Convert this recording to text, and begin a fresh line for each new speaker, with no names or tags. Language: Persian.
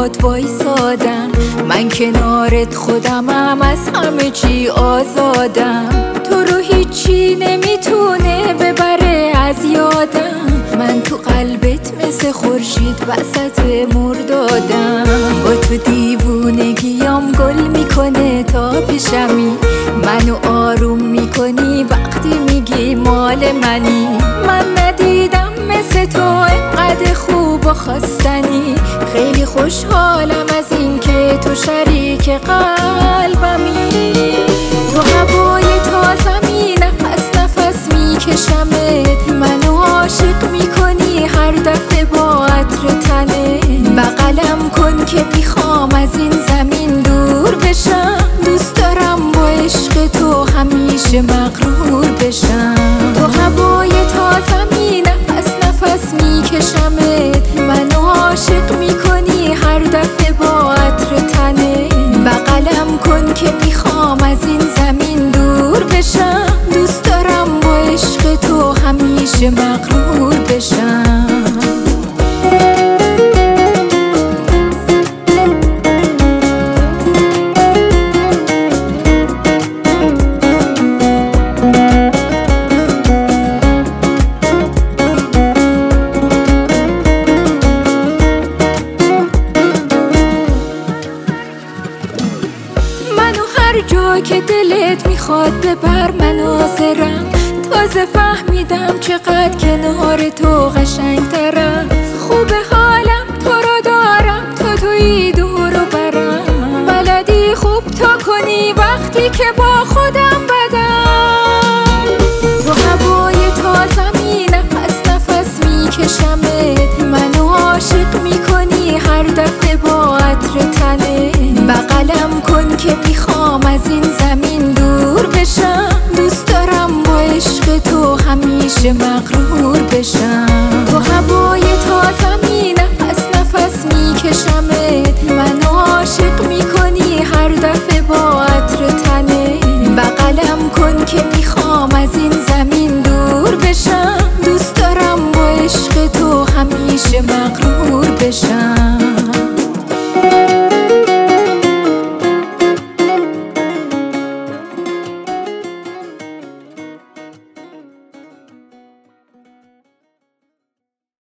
باد وایسادم، من کنارت خودمم، از همه چی آزادم. تو رو هیچی نمیتونه ببره از یادم، من تو قلبت مثل خورشید وسط مردادم. با تو دیوونگیام گل میکنه تا پیشمی، منو آروم میکنی وقتی میگی مال منی. من ندیدم مثل تو اینقدر خوب و خواستنی، خیلی خوشحالم از این که تو شریک قلبمی. تو هوای تازمی، نفس نفس میکشمت، منو عاشق میکنی هر دفعه با عطر تنه. بغلم کن که میخوام از این زمین دور بشم، دوست دارم با عشق تو همیشه مغرور بشم. تو هوای تازمی، نفس نفس میکشمت، منو عاشق میکنی هر دفعه با عطر تنه. بغلم کن که میخوام از این زمین دور بشم، دوست دارم با عشق تو همیشه مغرور بشم. هر جا که دلت میخواد ببر، من حاضرم. تازه فهمیدم چقدر کنار تو قشنگترم. خوب حالم تو رو دارم، تو تویی دور و برم. بلدی خوب تا کنی وقتی که با خودم بدم. تو هوای تازمی، نفس نفس میکشمت، منو عاشق میکنی هر دفعه با عطر تنه. بغلم کن که میخوام از این زمین دور بشم، دوست دارم با عشق تو همیشه مغرور بشم. تو هوای تازمی، نفس نفس میکشمت، منو عاشق میکنی هر دفعه با عطر تنه. بغلم کن که میخوام از این زمین دور بشم، دوست دارم با عشق تو همیشه مغرور بشم.